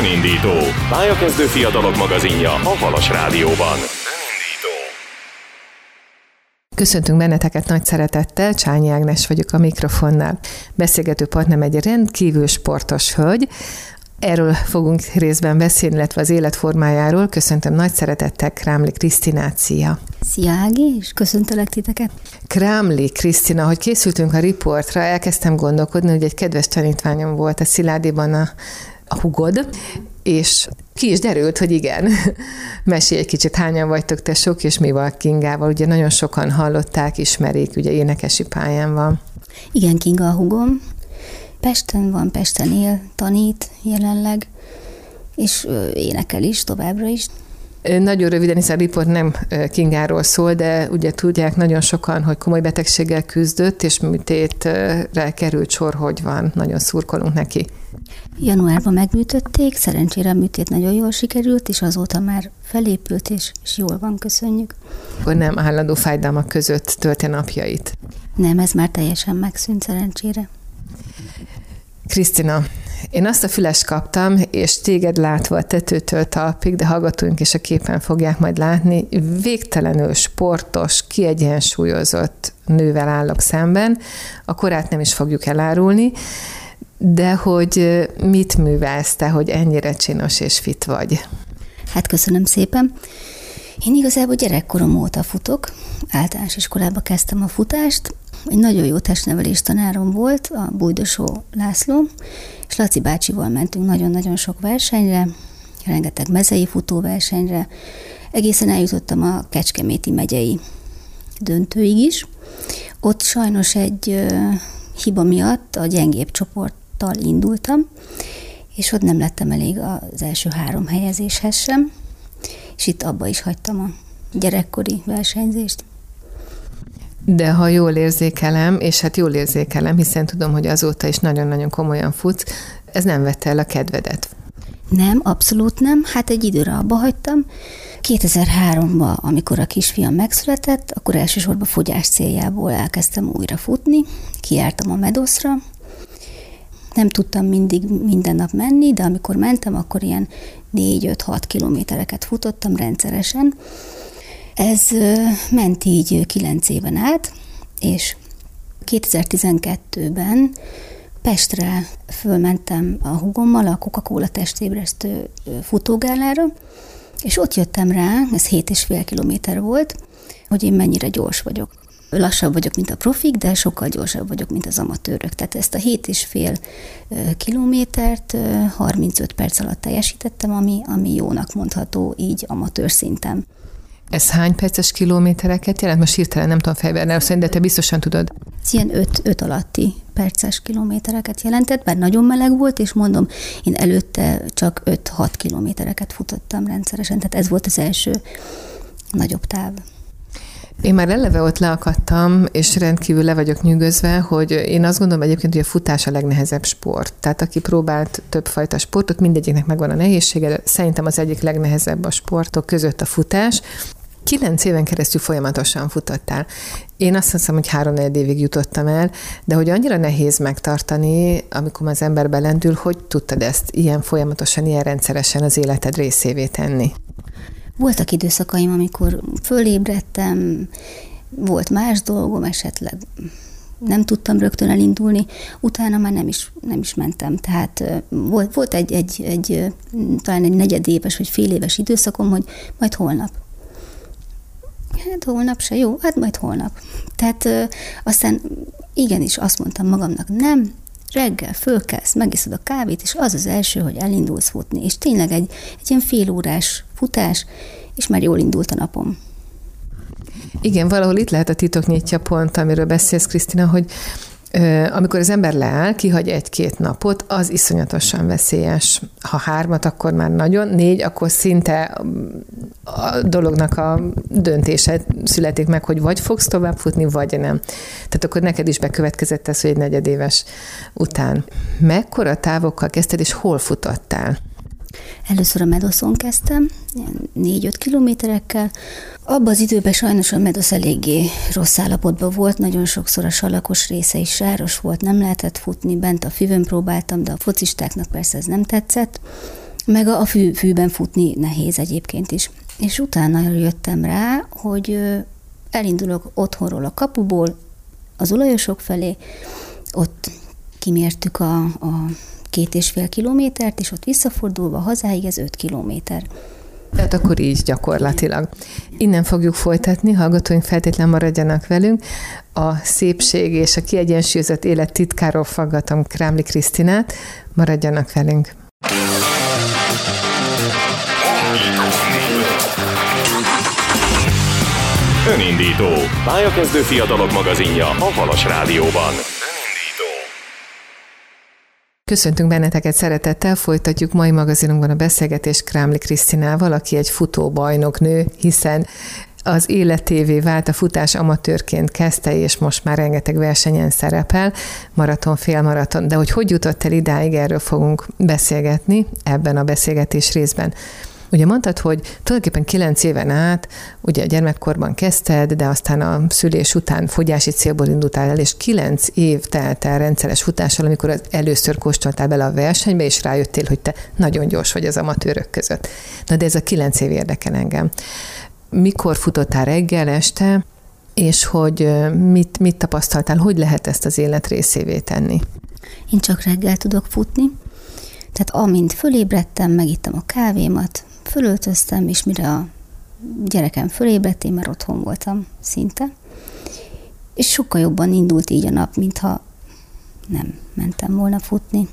Önindító. Pályakezdő fiatalok magazinja a Halas Rádióban. Köszöntünk benneteket nagy szeretettel, Csányi Ágnes vagyok a mikrofonnál. Beszélgető partnerem egy rendkívül sportos hölgy. Erről fogunk részben beszélni, illetve az életformájáról. Köszöntöm nagy szeretettel Krámli Krisztinát. Szia! Szia Ági, és köszöntelek titeket! Krámli Krisztina, hogy készültünk a riportra, elkezdtem gondolkodni, hogy egy kedves tanítványom volt a Sziládiban a hugod, és ki is derült, hogy igen. Mesélj egy kicsit, hányan vagytok te sok, és mi van Kingával? Ugye nagyon sokan hallották, ismerik, ugye énekesi pályán van. Igen, Kinga a hugom. Pesten van, Pesten él, tanít jelenleg, és énekel is, továbbra is. Nagyon röviden, hiszen a riport nem Kingáról szól, de ugye tudják nagyon sokan, hogy komoly betegséggel küzdött, és műtétre került sor, hogy van. Nagyon szurkolunk neki. Januárban megműtötték, szerencsére a műtét nagyon jól sikerült, és azóta már felépült, és jól van, köszönjük. Akkor nem állandó fájdalmak között tölti napjait. Nem, ez már teljesen megszűnt, szerencsére. Krisztina, én azt a fülest kaptam, és téged látva a tetőtől talpig, de hallgatóink is a képen fogják majd látni, végtelenül sportos, kiegyensúlyozott nővel állok szemben. A korát nem is fogjuk elárulni, de hogy mit művelsz te, hogy ennyire csinos és fit vagy? Hát köszönöm szépen. Én igazából gyerekkorom óta futok. Általános iskolába kezdtem a futást. Egy nagyon jó testnevelés tanárom volt, a Bújdosó László, és Laci bácsival mentünk nagyon-nagyon sok versenyre, rengeteg mezei futóversenyre. Egészen eljutottam a Kecskeméti megyei döntőig is. Ott sajnos egy hiba miatt a gyengébb csoporttal indultam, és ott nem lettem elég az első 3 helyezéshez sem, és itt abba is hagytam a gyerekkori versenyzést. De ha jól érzékelem, és hát jól érzékelem, hiszen tudom, hogy azóta is nagyon-nagyon komolyan futsz, ez nem vette el a kedvedet? Nem, abszolút nem. Hát egy időre abba hagytam. 2003-ban, amikor a kisfiam megszületett, akkor elsősorban fogyás céljából elkezdtem újra futni. Kijártam a Medoszra. Nem tudtam mindig minden nap menni, de amikor mentem, akkor ilyen 4-5-6 kilométereket futottam rendszeresen. Ez ment így 9 éven át, és 2012-ben Pestre fölmentem a hugommal a Coca-Cola testébresztő futógálára, és ott jöttem rá, ez 7,5 kilométer volt, hogy én mennyire gyors vagyok. Lassabb vagyok, mint a profik, de sokkal gyorsabb vagyok, mint az amatőrök. Tehát ezt a 7,5 kilométert 35 perc alatt teljesítettem, ami jónak mondható így amatőr szinten. Ez hány perces kilométereket jelent? Most hirtelen nem tudom fejben, de te biztosan tudod. Ez ilyen 5 alatti perces kilométereket jelentett, bár nagyon meleg volt, és mondom, én előtte csak 5-6 kilométereket futottam rendszeresen, tehát ez volt az első nagyobb táv. Én már eleve ott leakadtam, és rendkívül le vagyok nyűgözve, hogy én azt gondolom egyébként, hogy a futás a legnehezebb sport. Tehát aki próbált többfajta sportot, mindegyiknek megvan a nehézsége, de szerintem az egyik legnehezebb a sportok között a futás. 9 éven keresztül folyamatosan futottál. Én azt hiszem, hogy 3-4 évig jutottam el, de hogy annyira nehéz megtartani, amikor az ember belendül, hogy tudtad ezt ilyen folyamatosan, ilyen rendszeresen az életed részévé tenni? Voltak időszakaim, amikor fölébredtem, volt más dolgom, esetleg nem tudtam rögtön elindulni, utána már nem is mentem. Tehát volt talán egy negyedéves vagy féléves időszakom, hogy majd holnap. Hát holnap se jó, hát majd holnap. Tehát aztán igenis azt mondtam magamnak, nem, reggel fölkelsz, megiszod a kávét, és az az első, hogy elindulsz futni. És tényleg egy ilyen félórás futás, és már jól indult a napom. Igen, valahol itt lehet a titoknyitja pont, amiről beszélsz, Krisztina, hogy amikor az ember leáll, kihagy 1-2 napot, az iszonyatosan veszélyes. Ha 3, akkor már nagyon, 4, akkor szinte a dolognak a döntése születik meg, hogy vagy fogsz tovább futni, vagy nem. Tehát akkor neked is bekövetkezett ez, hogy egy negyedéves után. Mekkora távokkal kezdted, és hol futottál? Először a Medoszon kezdtem, 4-5 kilométerekkel. Abban az időben sajnos a Medosz eléggé rossz állapotban volt, nagyon sokszor a salakos része is sáros volt, nem lehetett futni, bent a füvön próbáltam, de a focistáknak persze ez nem tetszett. Meg a fűben futni nehéz egyébként is. És utána jöttem rá, hogy elindulok otthonról a kapuból, az Ulajosok felé, ott kimértük a 2,5 kilométert, és ott visszafordulva hazáig ez 5 kilométer. Tehát akkor így gyakorlatilag. Innen fogjuk folytatni, hallgatóink feltétlen maradjanak velünk. A szépség és a kiegyensúlyozott élet titkáról faggatom Krámli Krisztinát. Maradjanak velünk. Önindító. Pályakezdő fiatalok magazinja a Halas Rádióban. Köszöntünk benneteket szeretettel, folytatjuk mai magazinunkban a beszélgetést Krámli Krisztinával, aki egy futóbajnoknő, hiszen az életévé vált, a futás amatőrként kezdte, és most már rengeteg versenyen szerepel, maraton, félmaraton, de hogy jutott el idáig, erről fogunk beszélgetni ebben a beszélgetés részben. Ugye mondtad, hogy tulajdonképpen 9 éven át, ugye a gyermekkorban kezdted, de aztán a szülés után fogyási célból indultál el, és 9 év telt el rendszeres futással, amikor először kóstoltál bele a versenybe, és rájöttél, hogy te nagyon gyors vagy az amatőrök között. Na de ez a 9 év érdekel engem. Mikor futottál reggel, este, és hogy mit tapasztaltál, hogy lehet ezt az élet részévé tenni? Én csak reggel tudok futni, tehát amint fölébredtem, megittem a kávémat, fölöltöztem, és mire a gyerekem fölébredt, én már otthon voltam szinte. És sokkal jobban indult így a nap, mintha nem mentem volna futni.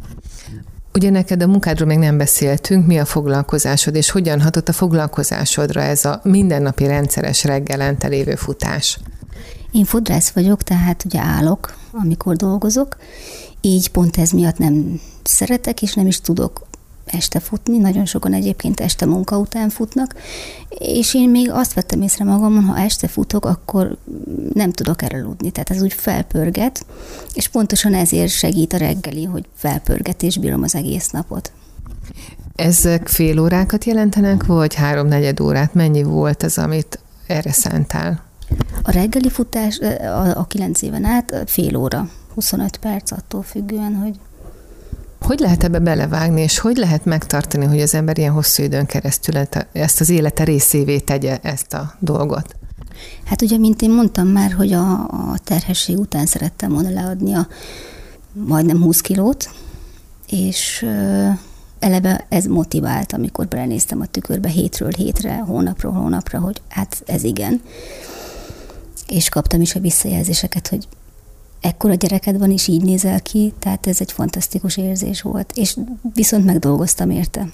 Ugye neked a munkádról még nem beszéltünk, mi a foglalkozásod, és hogyan hatott a foglalkozásodra ez a mindennapi rendszeres reggelente lévő futás? Én fodrász vagyok, tehát ugye állok, amikor dolgozok, így pont ez miatt nem szeretek, és nem is tudok este futni. Nagyon sokan egyébként este munka után futnak, és én még azt vettem észre magamon, ha este futok, akkor nem tudok elaludni. Tehát ez úgy felpörget, és pontosan ezért segít a reggeli, hogy felpörget, és bírom az egész napot. Ezek fél órákat jelentenek, vagy 3-4 órát? Mennyi volt az, amit erre szántál? A reggeli futás a 9 éven át fél óra, 25 perc attól függően, hogy... Hogy lehet ebbe belevágni, és hogy lehet megtartani, hogy az ember ilyen hosszú időn keresztül ezt az élete részévé tegye ezt a dolgot? Hát ugye, mint én mondtam már, hogy a terhesség után szerettem volna leadni a majdnem 20 kilót, és eleve ez motivált, amikor belenéztem a tükörbe hétről hétre, hónapról hónapra, hogy hát ez igen. És kaptam is a visszajelzéseket, hogy ekkora gyereked van, és így nézel ki, tehát ez egy fantasztikus érzés volt, és viszont megdolgoztam érte.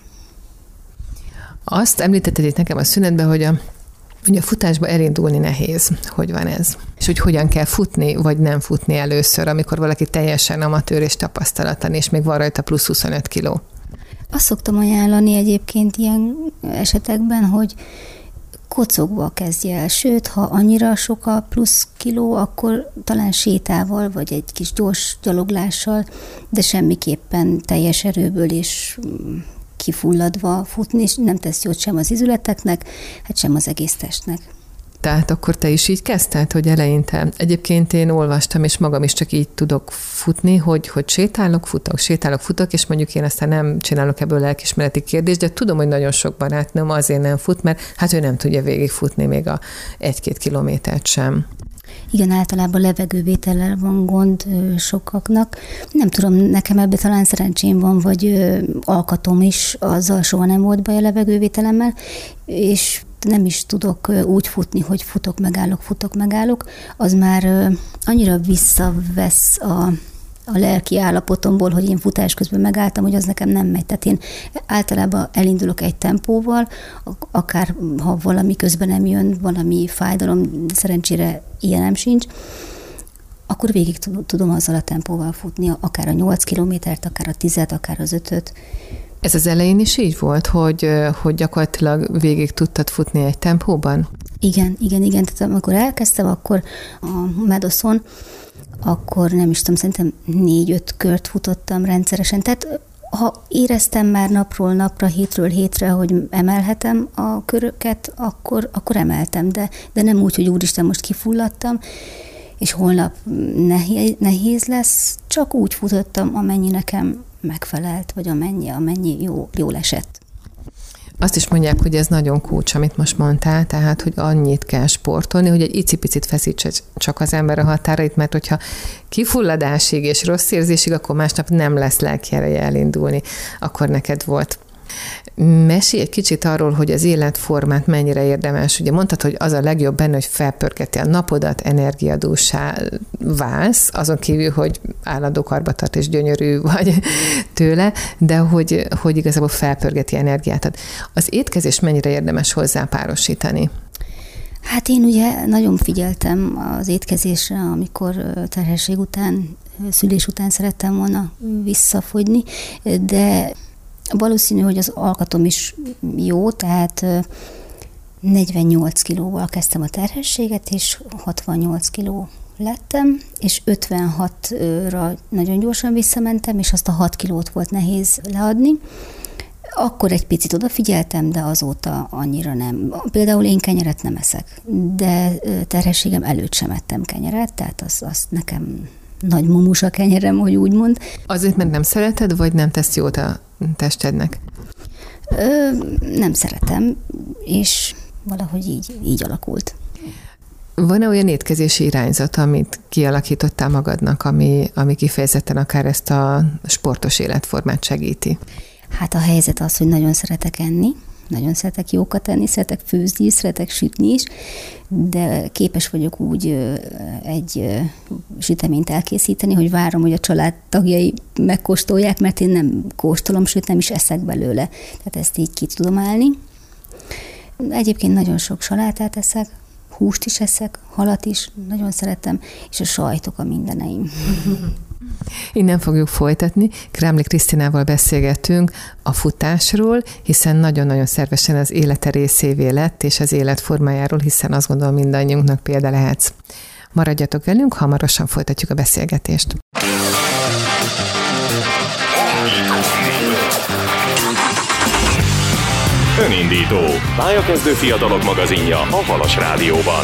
Azt említetted itt nekem a szünetben, hogy a futásba elindulni nehéz. Hogy van ez? És hogy hogyan kell futni, vagy nem futni először, amikor valaki teljesen amatőr és tapasztalatlan, és még van rajta plusz 25 kiló. Azt szoktam ajánlani egyébként ilyen esetekben, hogy kocogva kezdje el, sőt, ha annyira sok a plusz kiló, akkor talán sétával, vagy egy kis gyors gyaloglással, de semmiképpen teljes erőből és kifulladva futni, és nem tesz jót sem az izületeknek, hát sem az egész testnek. Tehát akkor te is így kezdted, hogy eleinte. Egyébként én olvastam, és magam is csak így tudok futni, hogy sétálok, futok, és mondjuk én aztán nem csinálok ebből lelkismereti kérdést, de tudom, hogy nagyon sok barátnőm azért nem fut, mert hát ő nem tudja végigfutni még a 1-2 kilométert sem. Igen, általában levegővétellel van gond sokaknak. Nem tudom, nekem ebben talán szerencsém van, vagy alkatom is, azzal soha nem volt baj a levegővételemmel, és nem is tudok úgy futni, hogy futok, megállok. Az már annyira visszavesz a lelki állapotomból, hogy én futás közben megálltam, hogy az nekem nem megy. Tehát én általában elindulok egy tempóval, akár ha valami közben nem jön, valami fájdalom, szerencsére ilyenem sincs, akkor végig tudom azzal a tempóval futni, akár a 8 kilométert, akár a 10-et, akár az 5-öt. Ez az elején is így volt, hogy gyakorlatilag végig tudtad futni egy tempóban? Igen. Tehát amikor elkezdtem, akkor a Medoszon, akkor nem is tudom, szerintem 4-5 kört futottam rendszeresen. Tehát ha éreztem már napról napra, hétről hétre, hogy emelhetem a köröket, akkor emeltem, de nem úgy, hogy úristen, most kifulladtam. és holnap nehéz lesz, csak úgy futottam, amennyi nekem megfelelt, vagy amennyi jól esett. Azt is mondják, hogy ez nagyon kulcs, amit most mondtál, tehát, hogy annyit kell sportolni, hogy egy icipicit feszítse csak az ember a határait, mert hogyha kifulladásig és rossz érzésig, akkor másnap nem lesz lelkiereje elindulni. Akkor neked volt. Mesélj egy kicsit arról, hogy az életformát mennyire érdemes. Ugye mondtad, hogy az a legjobb benne, hogy felpörgeti a napodat, energiadússá válsz, azon kívül, hogy állandó karbatart és gyönyörű vagy tőle, de hogy igazából felpörgeti energiát. Az étkezés mennyire érdemes hozzá párosítani? Hát én ugye nagyon figyeltem az étkezésre, amikor terhesség után, szülés után szerettem volna visszafogyni, de valószínű, hogy az alkatom is jó, tehát 48 kilóval kezdtem a terhességet, és 68 kiló lettem, és 56-ra nagyon gyorsan visszamentem, és azt a 6 kilót volt nehéz leadni. Akkor egy picit odafigyeltem, de azóta annyira nem. Például én kenyeret nem eszek, de terhességem előtt sem ettem kenyeret, tehát az nekem nagy mumus a kenyerem, hogy úgy mond. Azért, mert nem szereted, vagy nem tesz jót a testednek? Nem szeretem, és valahogy így alakult. Van-e olyan étkezési irányzat, amit kialakítottál magadnak, ami kifejezetten akár ezt a sportos életformát segíti? Hát a helyzet az, hogy nagyon szeretek enni, nagyon szeretek jókat enni, szeretek főzni, szeretek sütni is, de képes vagyok úgy egy süteményt elkészíteni, hogy várom, hogy a család tagjai megkóstolják, mert én nem kóstolom, sőt nem is eszek belőle. Tehát ezt így ki tudom állni. Egyébként nagyon sok salátát eszek, húst is eszek, halat is, nagyon szeretem, és a sajtok a mindeneim. Innen fogjuk folytatni. Krámli Krisztinával beszélgetünk a futásról, hiszen nagyon-nagyon szervesen az élete részévé lett, és az életformájáról, hiszen azt gondolom mindannyiunknak példa lehetsz. Maradjatok velünk, hamarosan folytatjuk a beszélgetést. Önindító. Pályakezdő fiatalok magazinja a Halas Rádióban.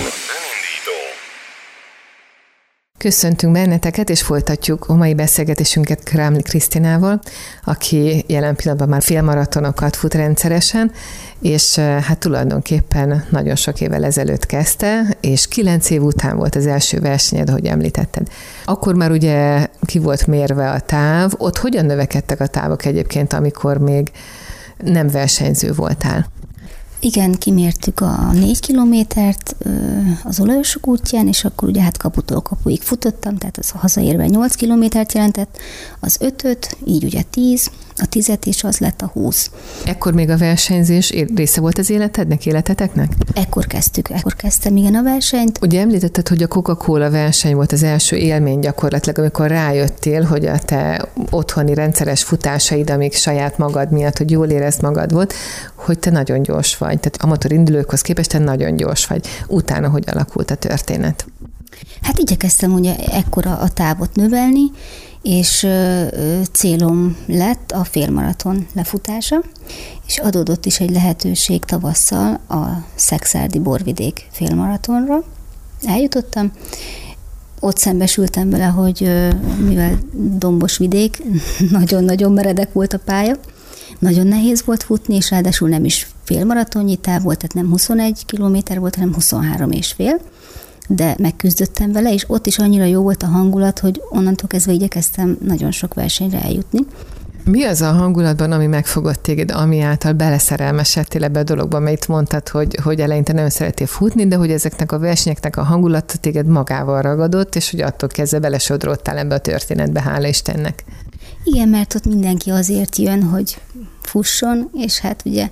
Köszöntünk benneteket, és folytatjuk a mai beszélgetésünket Krámli Krisztinával, aki jelen pillanatban már félmaratonokat fut rendszeresen, és hát tulajdonképpen nagyon sok évvel ezelőtt kezdte, és 9 év után volt az első versenyed, ahogy említetted. Akkor már ugye ki volt mérve a táv, ott hogyan növekedtek a távok egyébként, amikor még nem versenyző voltál? Igen, kimértük a 4 kilométert az Olajosok útján, és akkor ugye hát kaputól kapuig futottam, tehát az hazaérve 8 kilométert jelentett, az 5-öt, így ugye 10, a 10-et, és az lett a 20. Ekkor még a versenyzés része volt az életeteknek? Ekkor kezdtem igen a versenyt. Ugye említetted, hogy a Coca-Cola verseny volt az első élmény gyakorlatilag, amikor rájöttél, hogy a te otthoni rendszeres futásaid, amik saját magad miatt, hogy jól érezd magad volt, hogy te nagyon gyors vagy. Tehát amatőr indulókhoz képest te nagyon gyors vagy. Utána hogy alakult a történet? Hát igyekeztem ugye ekkor a távot növelni, és célom lett a félmaraton lefutása, és adódott is egy lehetőség tavasszal a Szekszárdi Borvidék félmaratonra. Eljutottam, ott szembesültem vele, hogy mivel dombos vidék, nagyon-nagyon meredek volt a pálya, nagyon nehéz volt futni, és ráadásul nem is félmaratonnyi táv volt, tehát nem 21 kilométer volt, hanem 23,5, de megküzdöttem vele, és ott is annyira jó volt a hangulat, hogy onnantól kezdve igyekeztem nagyon sok versenyre eljutni. Mi az a hangulatban, ami megfogott téged, ami által beleszerelmesedtél ebbe a dologba, mert mondtad, hogy eleinte nem szeretél futni, de hogy ezeknek a versenyeknek a hangulata téged magával ragadott, és hogy attól kezdve belesodródtál ebbe a történetbe, hála Istennek. Igen, mert ott mindenki azért jön, hogy fusson, és hát ugye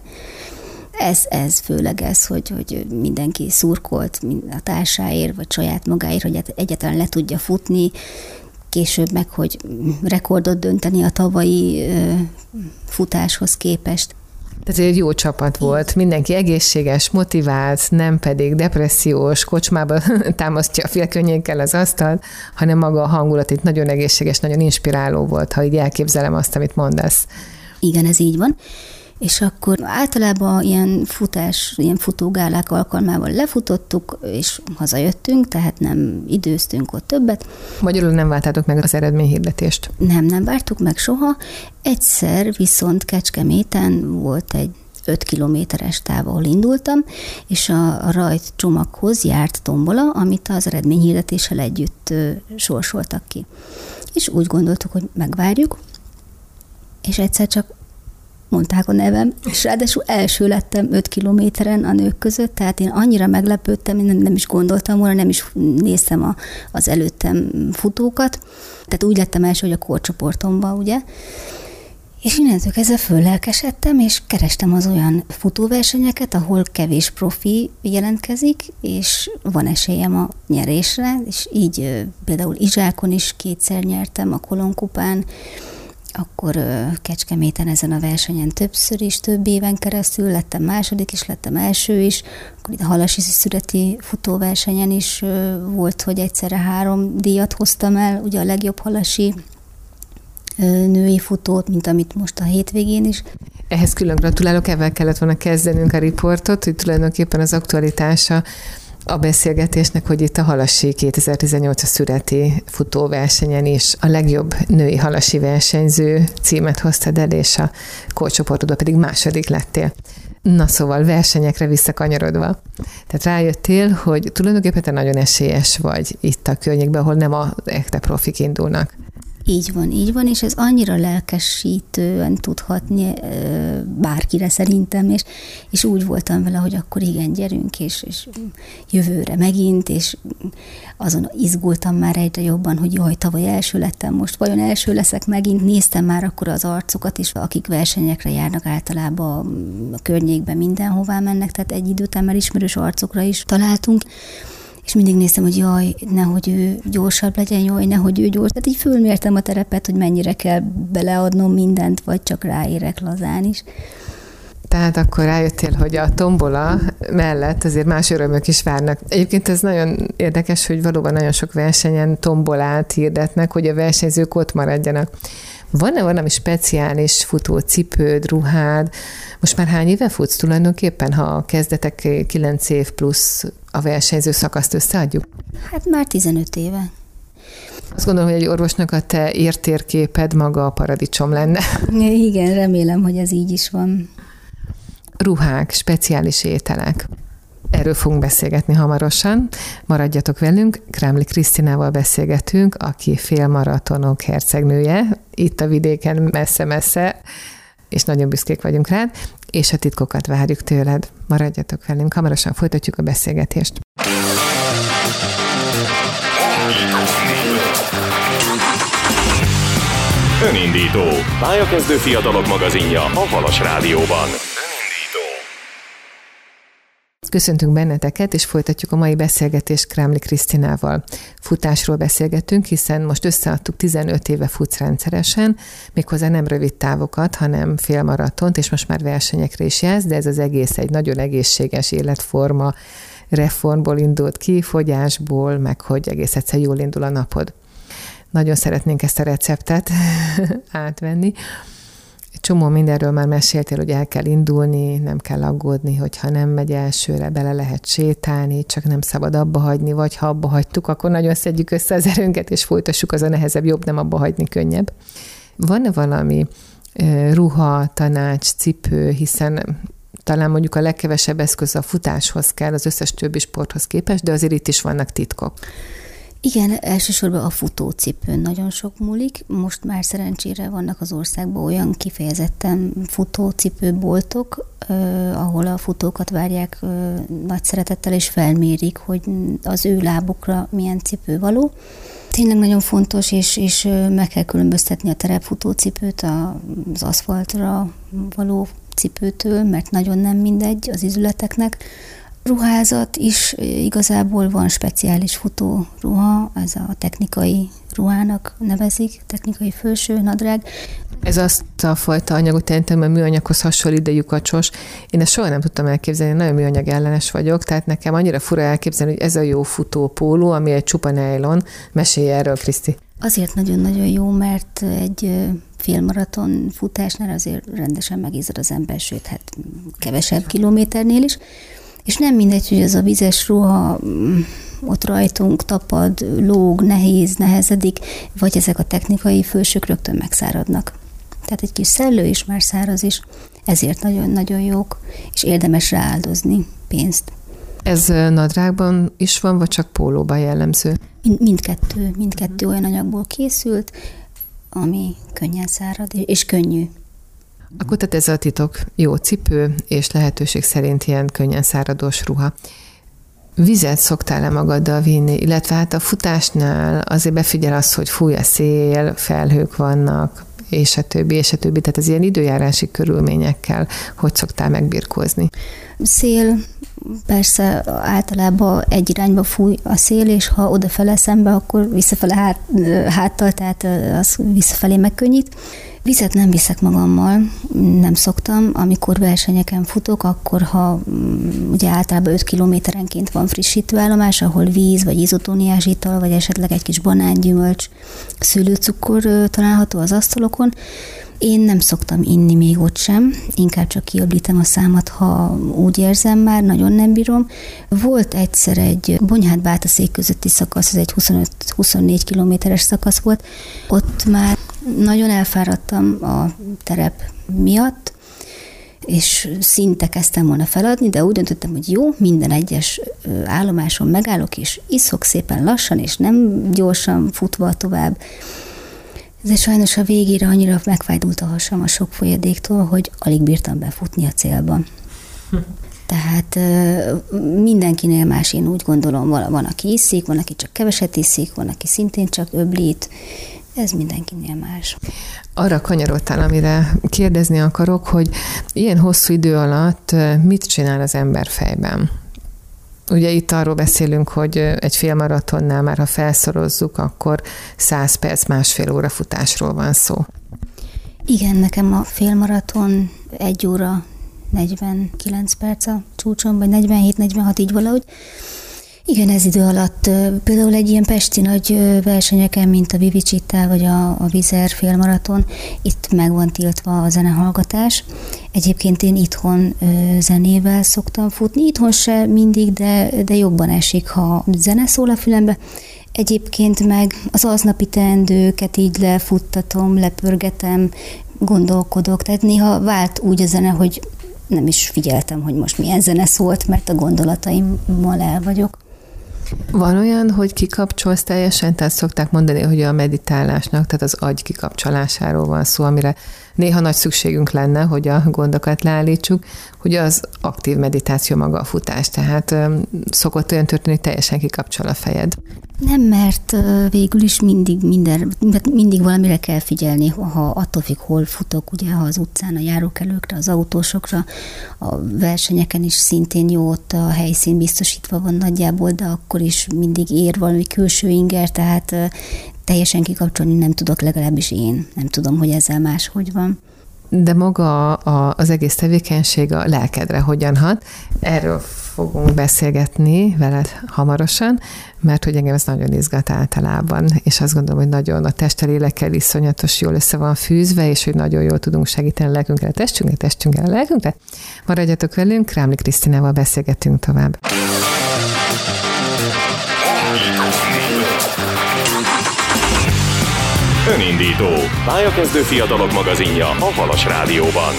ez főleg ez, hogy mindenki szurkolt a társáért, vagy saját magáért, hogy egyáltalán le tudja futni, később meg, hogy rekordot dönteni a tavalyi futáshoz képest. Tehát egy jó csapat volt, mindenki egészséges, motivált, nem pedig depressziós, kocsmába támasztja a félkönnyékkel az asztalt, hanem maga a hangulat itt nagyon egészséges, nagyon inspiráló volt, ha így elképzelem azt, amit mondasz. Igen, ez így van. És akkor általában ilyen futógálák alkalmával lefutottuk, és hazajöttünk, tehát nem időztünk ott többet. Magyarul nem vártátok meg az eredményhirdetést? Nem vártuk meg soha. Egyszer viszont Kecskeméten volt egy 5 kilométeres táv, ahol indultam, és a rajtcsomaghoz járt tombola, amit az eredményhirdetéssel együtt sorsoltak ki. És úgy gondoltuk, hogy megvárjuk, és egyszer csak mondták a nevem, és ráadásul első lettem 5 kilométeren a nők között, tehát én annyira meglepődtem, én nem is gondoltam volna, nem is néztem az előttem futókat, tehát úgy lettem első, hogy a korcsoportomban, ugye. És innentől kezdve föllelkesedtem, és kerestem az olyan futóversenyeket, ahol kevés profi jelentkezik, és van esélyem a nyerésre, és így például Izsákon is 2-szer nyertem, a Kolon kupán, akkor Kecskeméten ezen a versenyen többször is, több éven keresztül, lettem második is, lettem első is, akkor itt a Halasi szüreti futóversenyen is volt, hogy egyszerre 3 díjat hoztam el, ugye a legjobb halasi női futót, mint amit most a hétvégén is. Ehhez külön gratulálok, ebben kellett volna kezdenünk a riportot, hogy tulajdonképpen az aktualitása a beszélgetésnek, hogy itt a Halasi 2018 szüreti futóversenyen is a legjobb női halasi versenyző címet hoztad el, és a korcsoportodban pedig második lettél. Na szóval versenyekre visszakanyarodva. Tehát rájöttél, hogy tulajdonképpen te nagyon esélyes vagy itt a környékben, ahol nem a ekte profik indulnak. Így van, és ez annyira lelkesítően tudhatni bárkire szerintem, és úgy voltam vele, hogy akkor igen, gyerünk, és jövőre megint, és azon izgultam már egyre jobban, hogy jaj, tavaly első lettem, most vajon első leszek megint, néztem már akkor az arcokat is, akik versenyekre járnak általában a környékben mindenhová mennek, tehát egy idő után már ismerős arcokra is találtunk, és mindig néztem, hogy jaj, nehogy ő gyorsabb legyen, jaj, nehogy ő gyors. Tehát így fölmértem a terepet, hogy mennyire kell beleadnom mindent, vagy csak ráérek lazán is. Tehát akkor rájöttél, hogy a tombola mellett azért más örömök is várnak. Egyébként ez nagyon érdekes, hogy valóban nagyon sok versenyen tombolát hirdetnek, hogy a versenyzők ott maradjanak. Van-e valami speciális futócipőd, ruhád? Most már hány éve futsz tulajdonképpen, ha a kezdetek 9 év plusz a versenyző szakaszt összeadjuk? Hát már 15 éve. Azt gondolom, hogy egy orvosnak a te értérképed maga a paradicsom lenne. Igen, remélem, hogy ez így is van. Ruhák, speciális ételek. Erről fogunk beszélgetni hamarosan. Maradjatok velünk, Krámli Krisztinával beszélgetünk, aki félmaratonok hercegnője, itt a vidéken messze-messze, és nagyon büszkék vagyunk rád, és a titkokat várjuk tőled. Maradjatok velünk, hamarosan folytatjuk a beszélgetést. Önindító. Pályakezdő fiatalok magazinja a Halas Rádióban. Köszöntünk benneteket, és folytatjuk a mai beszélgetést Krámli Krisztinával. Futásról beszélgetünk, hiszen most összeadtuk, 15 éve futsz rendszeresen, méghozzá nem rövid távokat, hanem félmaratont, és most már versenyekre is jársz, de ez az egész egy nagyon egészséges életforma, reformból indult ki, fogyásból, meg hogy egész egyszer jól indul a napod. Nagyon szeretnénk ezt a receptet átvenni. Csomó mindenről már meséltél, hogy el kell indulni, nem kell aggódni, hogyha nem megy elsőre, bele lehet sétálni, csak nem szabad abba hagyni, vagy ha abba hagytuk, akkor nagyon szedjük össze az erőnket, és folytassuk, az a nehezebb, jobb nem abba hagyni, könnyebb. Van-e valami ruha, tanács, cipő, hiszen talán mondjuk a legkevesebb eszköz a futáshoz kell, az összes többi sporthoz képest, de azért itt is vannak titkok. Igen, elsősorban a futócipőn nagyon sok múlik. Most már szerencsére vannak az országban olyan kifejezetten futócipőboltok, ahol a futókat várják nagy szeretettel, és felmérik, hogy az ő lábukra milyen cipő való. Tényleg nagyon fontos, és meg kell különböztetni a terepfutócipőt az aszfaltra való cipőtől, mert nagyon nem mindegy az ízületeknek. Ruházat is igazából van speciális futóruha, ez a technikai ruhának nevezik, technikai felső nadrág. Ez azt a fajta anyagot jelentem, mert műanyaghoz hasonlít, de lyukacsos. Én ezt soha nem tudtam elképzelni, nagyon műanyag ellenes vagyok, tehát nekem annyira fura elképzelni, hogy ez a jó futópóló, ami egy csupa nylon. Mesélj erről, Kriszti. Azért nagyon-nagyon jó, mert egy félmaraton futásnál azért rendesen megízad az ember, sőt, hát kevesebb kilométernél is. És nem mindegy, hogy az a vizes ruha ott rajtunk tapad, lóg, nehezedik, vagy ezek a technikai fősök rögtön megszáradnak. Tehát egy kis szellő is már száraz is, ezért nagyon-nagyon jók, és érdemes rááldozni pénzt. Ez nadrágban is van, vagy csak pólóban jellemző? Mindkettő olyan anyagból készült, ami könnyen szárad, és könnyű. Akkor tehát ez a titok: jó cipő, és lehetőség szerint ilyen könnyen száradós ruha. Vizet szoktál-e magaddal vinni, illetve hát a futásnál azért befigyel az, hogy fúj a szél, felhők vannak, és a többi. Tehát az ilyen időjárási körülményekkel hogy szoktál megbirkózni? Szél, persze általában egy irányba fúj a szél, és ha odafele szembe, akkor visszafele háttal, tehát az visszafelé megkönnyít. Vizet nem viszek magammal, nem szoktam. Amikor versenyeken futok, akkor ha ugye általában 5 kilométerenként van frissítőállomás, ahol víz, vagy izotóniás ital, vagy esetleg egy kis banángyümölcs, szőlőcukor található az asztalokon. Én nem szoktam inni még ott sem, inkább csak kiöblítem a számat, ha úgy érzem már, nagyon nem bírom. Volt egyszer egy Bonyhád-Bátaszék közötti szakasz, ez egy 25-24 kilométeres szakasz volt, ott már nagyon elfáradtam a terep miatt, és szinte kezdtem volna feladni, de úgy döntöttem, hogy jó, minden egyes állomáson megállok, és iszok szépen lassan, és nem gyorsan futva tovább. De sajnos a végére annyira megfájdult a hasam a sok folyadéktól, hogy alig bírtam befutni a célba. Tehát mindenkinél más, én úgy gondolom, van, aki iszik, van, aki csak keveset iszik, van, aki szintén csak öblít. Ez mindenkinél más. Arra kanyarodtál, amire kérdezni akarok, hogy ilyen hosszú idő alatt mit csinál az ember fejben? Ugye itt arról beszélünk, hogy egy félmaratonnál már, ha felszorozzuk, akkor 100 perc, másfél óra futásról van szó. Igen, nekem a félmaraton 1 óra 49 perc a csúcson, vagy 47-46, így valahogy. Igen, ez idő alatt például egy ilyen pesti nagy versenyeken, mint a Vivicittel, vagy a Vizer félmaraton, itt meg van tiltva a zenehallgatás. Egyébként én itthon zenével szoktam futni. Itthon se mindig, de jobban esik, ha zene szól a fülembe. Egyébként meg az aznapi teendőket így lefuttatom, lepörgetem, gondolkodok. Tehát néha vált úgy a zene, hogy nem is figyeltem, hogy most milyen zene szólt, mert a gondolataimmal el vagyok. Van olyan, hogy kikapcsolsz teljesen, tehát szokták mondani, hogy a meditálásnak, tehát az agy kikapcsolásáról van szó, amire néha nagy szükségünk lenne, hogy a gondokat leállítsuk, hogy az aktív meditáció maga a futás, tehát szokott olyan történni, hogy teljesen kikapcsol a fejed. Nem, mert végül is mindig valamire kell figyelni, ha attól függ, hol futok, ugye, ha az utcán a járókelőkre, az autósokra, a versenyeken is szintén jó, ott a helyszín biztosítva van nagyjából, de akkor is mindig ér valami külső inger, tehát teljesen kikapcsolni nem tudok, legalábbis én. Nem tudom, hogy ezzel máshogy van. De maga az egész tevékenység a lelkedre hogyan hat? Erről fogunk beszélgetni veled hamarosan, mert hogy engem ez nagyon izgat általában, és azt gondolom, hogy nagyon a testtel, lélekkel iszonyatos jól össze van fűzve, és hogy nagyon jól tudunk segíteni a lelkünkre, a testünkre, a lelkünkre. Maradjatok velünk, Krámli Krisztinával beszélgetünk tovább. Önindító. Pályakezdő fiatalok magazinja a Halas Rádióban.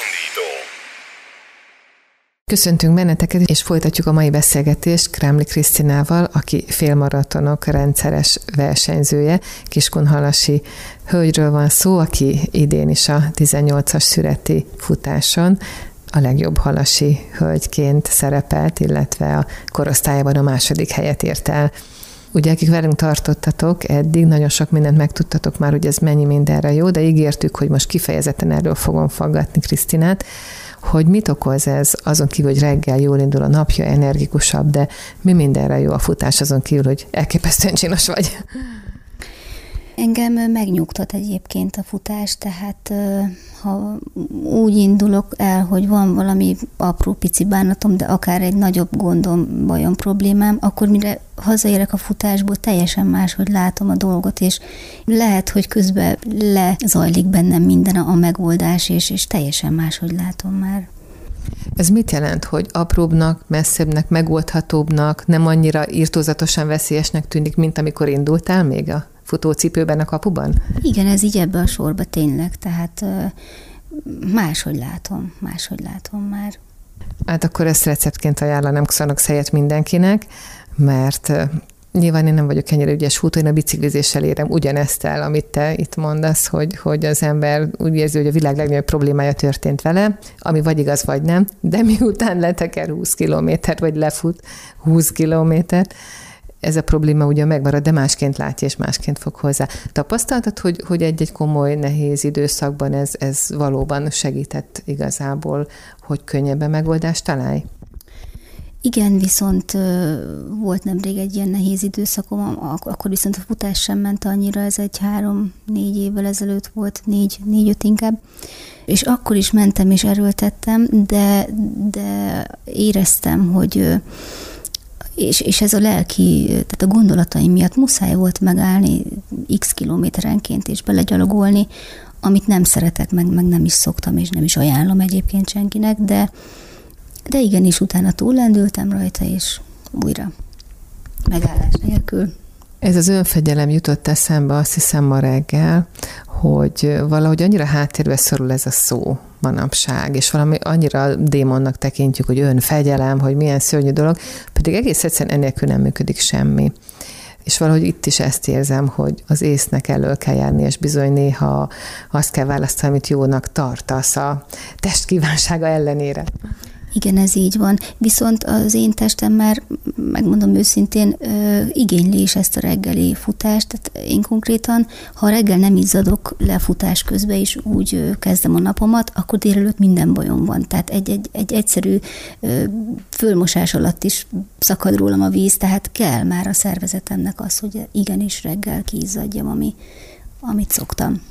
Köszöntünk benneteket, és folytatjuk a mai beszélgetést Krámli Krisztinával, aki félmaratonok rendszeres versenyzője. Kiskunhalasi hölgyről van szó, aki idén is a 18-as szüreti futáson a legjobb halasi hölgyként szerepelt, illetve a korosztályában a 2. helyet ért el. Ugye, akik velünk tartottatok eddig, nagyon sok mindent megtudtatok már, hogy ez mennyi mindenre jó, de ígértük, hogy most kifejezetten erről fogom faggatni Krisztinát, hogy mit okoz ez, azon kívül, hogy reggel jól indul a napja, energikusabb, de mi mindenre jó a futás, azon kívül, hogy elképesztően csinos vagy. Engem megnyugtat egyébként a futás, tehát ha úgy indulok el, hogy van valami apró pici bánatom, de akár egy nagyobb gondom, bajom, problémám, akkor mire hazaérek a futásból, teljesen máshogy látom a dolgot, és lehet, hogy közben lezajlik bennem minden a megoldás, és teljesen máshogy látom már. Ez mit jelent, hogy apróbbnak, messzebbnek, megoldhatóbbnak, nem annyira irtózatosan veszélyesnek tűnik, mint amikor indultál még a futócipőben a kapuban? Igen, ez így ebbe a sorba tényleg, tehát máshogy látom már. Hát akkor ezt receptként ajánlanám Xanax mindenkinek, mert nyilván én nem vagyok ennyire ügyes futó, én a biciklizéssel érem ugyanezt el, amit te itt mondasz, hogy az ember úgy érzi, hogy a világ legnagyobb problémája történt vele, ami vagy igaz, vagy nem, de miután leteker 20 kilométert, vagy lefut 20 kilométert, ez a probléma ugye megmarad, de másként látja, és másként fog hozzá. Tapasztaltad, hogy egy-egy komoly, nehéz időszakban ez valóban segített igazából, hogy könnyebben megoldást találj? Igen, viszont volt nemrég egy ilyen nehéz időszakom, akkor viszont a futás sem ment annyira, ez egy 3-4 évvel ezelőtt volt, 4-5 inkább, és akkor is mentem és erőltettem, de éreztem, hogy és ez a lelki, tehát a gondolataim miatt muszáj volt megállni x kilométerenként és belegyalogolni, amit nem szeretek, meg nem is szoktam, és nem is ajánlom egyébként senkinek, de igenis utána túllendültem rajta, és újra megállás nélkül. Ez az önfegyelem jutott eszembe, azt hiszem ma reggel, hogy valahogy annyira háttérbe szorul ez a szó manapság, és valami annyira démonnak tekintjük, hogy önfegyelem, hogy milyen szörnyű dolog, pedig egész egyszerűen ennélkül nem működik semmi. És valahogy itt is ezt érzem, hogy az észnek elől kell járni, és bizony néha azt kell választani, amit jónak tartasz a test kívánsága ellenére. Igen, ez így van. Viszont az én testem már, megmondom őszintén, igényli is ezt a reggeli futást. Tehát én konkrétan, ha reggel nem izzadok le futás közben, és úgy kezdem a napomat, akkor délelőtt minden bajom van. Tehát egy egyszerű fölmosás alatt is szakad rólam a víz, tehát kell már a szervezetemnek az, hogy igenis reggel kiizzadjam, amit szoktam.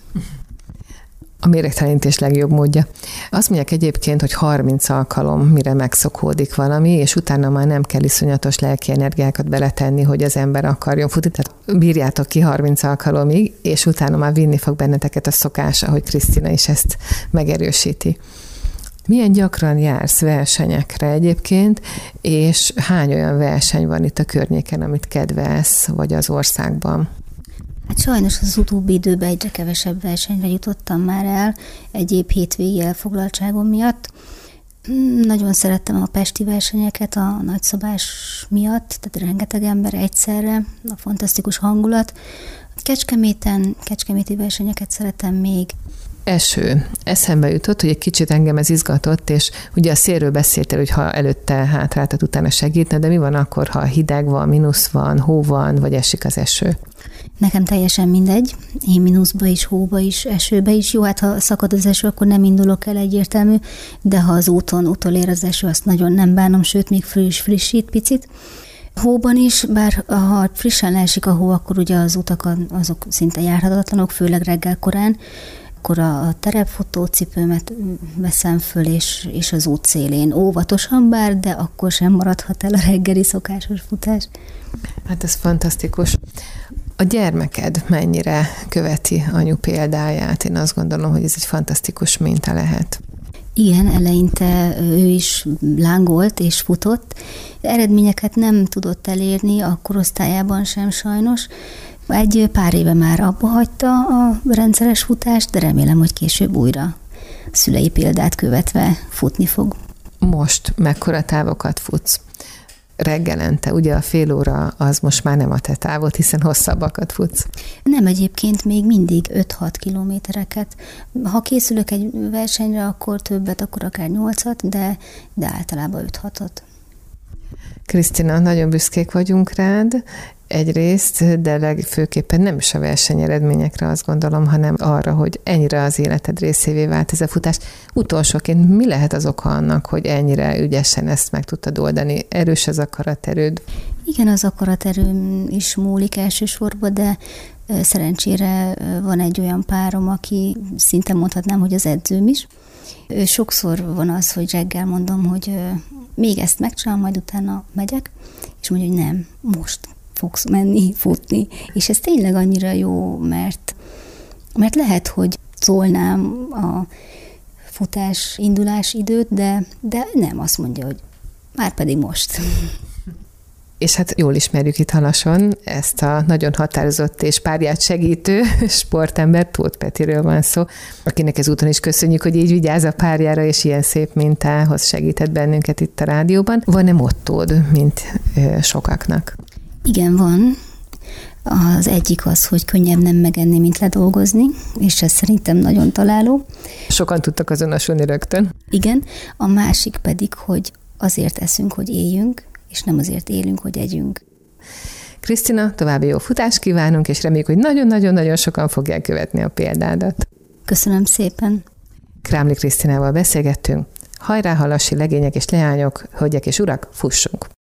A méregtelenítés legjobb módja. Azt mondják egyébként, hogy 30 alkalom, mire megszokódik valami, és utána már nem kell iszonyatos lelki energiákat beletenni, hogy az ember akarjon futni. Tehát bírjátok ki 30 alkalomig, és utána már vinni fog benneteket a szokás, ahogy Krisztina is ezt megerősíti. Milyen gyakran jársz versenyekre egyébként, és hány olyan verseny van itt a környéken, amit kedvelsz, vagy az országban? Hát sajnos az utóbbi időben egyre kevesebb versenyre jutottam már el, egyéb hétvégi elfoglaltságom miatt. Nagyon szerettem a pesti versenyeket a nagyszabás miatt, tehát rengeteg ember egyszerre, a fantasztikus hangulat. Kecskeméti versenyeket szeretem még. Eső. Eszembe jutott, hogy egy kicsit engem ez izgatott, és ugye a szélről beszéltél, hogy ha előtte hátráltat, utána segítne, de mi van akkor, ha hideg van, mínusz van, hó van, vagy esik az eső? Nekem teljesen mindegy. Én mínuszba is, hóba is, esőbe is. Jó, hát ha szakad az eső, akkor nem indulok el, egyértelmű, de ha az úton utolér az eső, azt nagyon nem bánom, sőt, még frissít picit. Hóban is, bár ha frissen leesik a hó, akkor ugye az utak azok szinte járhatatlanok, főleg reggel korán, akkor a terepfutócipőmet veszem föl, és az út szélén óvatosan bár, de akkor sem maradhat el a reggeli szokásos futás. Hát ez fantasztikus. A gyermeked mennyire követi anyu példáját? Én azt gondolom, hogy ez egy fantasztikus minta lehet. Igen, eleinte ő is lángolt és futott. Eredményeket nem tudott elérni, a korosztályában sem sajnos. Egy pár éve már abba hagyta a rendszeres futást, de remélem, hogy később újra szülei példát követve futni fog. Most mekkora távokat futsz? Reggelente, ugye a fél óra az most már nem a te távod, hiszen hosszabbakat futsz. Nem, egyébként még mindig 5-6 kilométereket. Ha készülök egy versenyre, akkor többet, akkor akár 8-at, de általában 5-6-ot. Krisztina, nagyon büszkék vagyunk rád egyrészt, de legfőképpen nem is a versenyeredményekre azt gondolom, hanem arra, hogy ennyire az életed részévé vált ez a futás. Utolsóként mi lehet az oka annak, hogy ennyire ügyesen ezt meg tudtad oldani? Erős az akaraterőd? Igen, az akaraterőm is múlik elsősorban, de Szerencsére van egy olyan párom, aki szinte mondhatnám, hogy az edzőm is. Sokszor van az, hogy reggel mondom, hogy még ezt megcsinálom, majd utána megyek, és mondja, hogy nem, most fogsz menni, futni. És ez tényleg annyira jó, mert lehet, hogy szólnám a futás indulás időt, de nem, azt mondja, hogy már pedig most. És hát jól ismerjük itt Halason ezt a nagyon határozott és párját segítő sportember, Tóth Petiről van szó, akinek ezúton is köszönjük, hogy így vigyáz a párjára, és ilyen szép mintához segített bennünket itt a rádióban. Van-e mottód, mint sokaknak? Igen, van. Az egyik az, hogy könnyebb nem megenni, mint ledolgozni, és ez szerintem nagyon találó. Sokan tudtak azonosulni rögtön. Igen, a másik pedig, hogy azért eszünk, hogy éljünk, és nem azért élünk, hogy együnk. Krisztina, további jó futást kívánunk, és reméljük, hogy nagyon-nagyon-nagyon sokan fogják követni a példádat. Köszönöm szépen. Krámli Krisztinával beszélgettünk. Hajrá, halasi legények és leányok, hölgyek és urak, fussunk!